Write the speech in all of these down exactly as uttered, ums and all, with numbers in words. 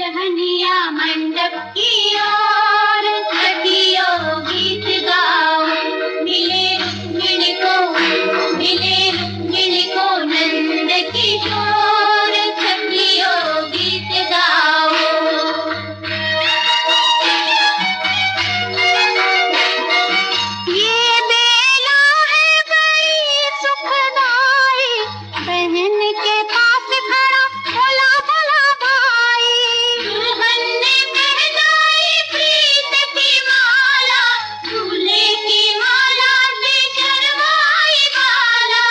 दुल्हनिया मंडप की ओर सखियों गीत गाओ। मिले रुक्मिणी को मिले रुक्मिणी को नंद किशोर सखियों गीत गाओ। ये बेला है बड़ी सुखदाई, बहन के पास खड़ा भोला भला भाई। दुल्हन ने पहनाई प्रीत की माला, दूल्हे की माला से शर्माई बाला।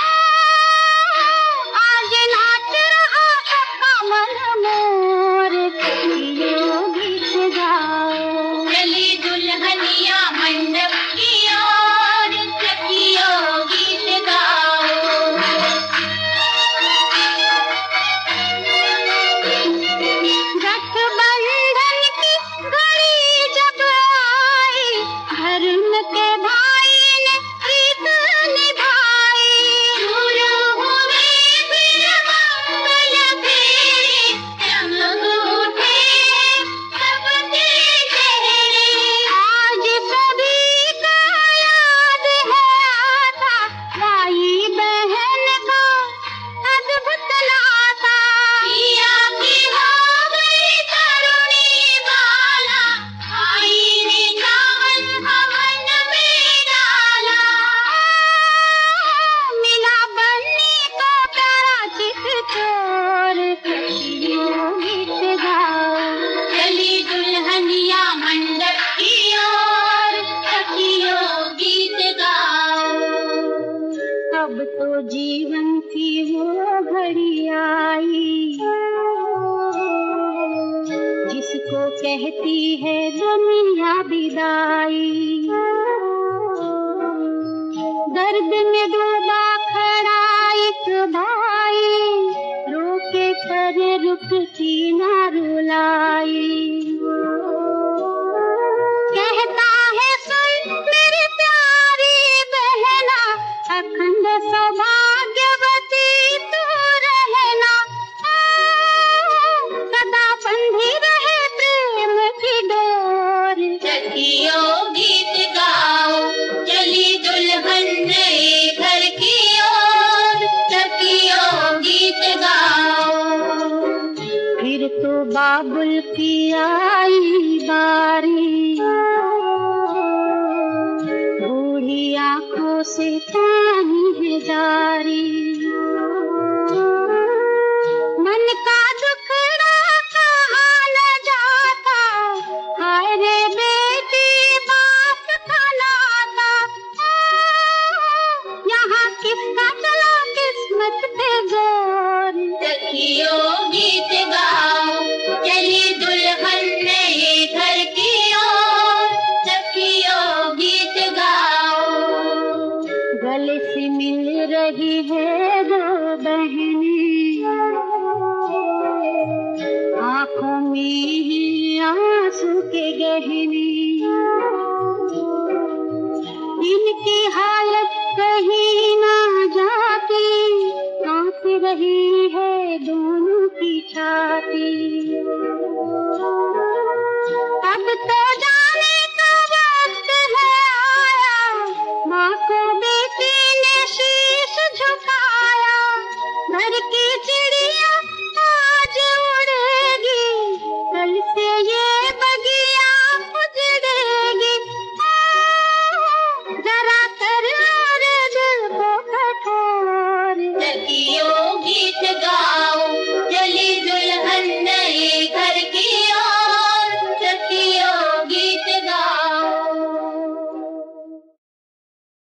आज नाच रहा सबका मन मोर सखियों गीत गाओ। चली दुल्हनिया मंडप की ओर सखियों गीत गाओ। गठबंधन की घड़ी जब आई, धर्म के भाई ने प्रीत निभाई। दूर हुए फिर मंगल फेरे, चमक उठे सबके चेहरे। आज सभी का याद है आता, भाई बहन का अद्भुत नाता। पिया की हो गई तरुणी बाला, भाई ने चावल हवन में डाला। मिला बन्नी को प्यारा चित चोर सखियों गीत गाओ। चली दुल्हनिया मंडप की ओर सखियों गीत गाओ। अब तो जीवन की वो घड़ी आई, जिसको कहती है दुनिया विदाई। दर्द में डूबा खड़ा एक भाई, रोके पर रुकती ना रुलाई। कहता है सुन मेरी प्यारी बहना, अखंड सौभाग्यवती तू रहना। सदा बंधी रहे प्रेम की डोर सखियों गीत गाओ। चली दुल्हन नए घर की ओर सखियों गीत गाओ। फिर तो बाबुल की आई बारी, बूढ़ी आंखों से पानी है जारी। मन का दुखड़ा कहा न जाता, हाय रे बेटी बाप का नाता। यहाँ किसका चला किस्मत पे जोर सखियों गीत गाओ। चली दुल्हन नए घर की ओर सखियों गीत गाओ। गले से मिल रही है दो बहनें, आँखों में है आंसू के गहने। इनकी हालत कहीं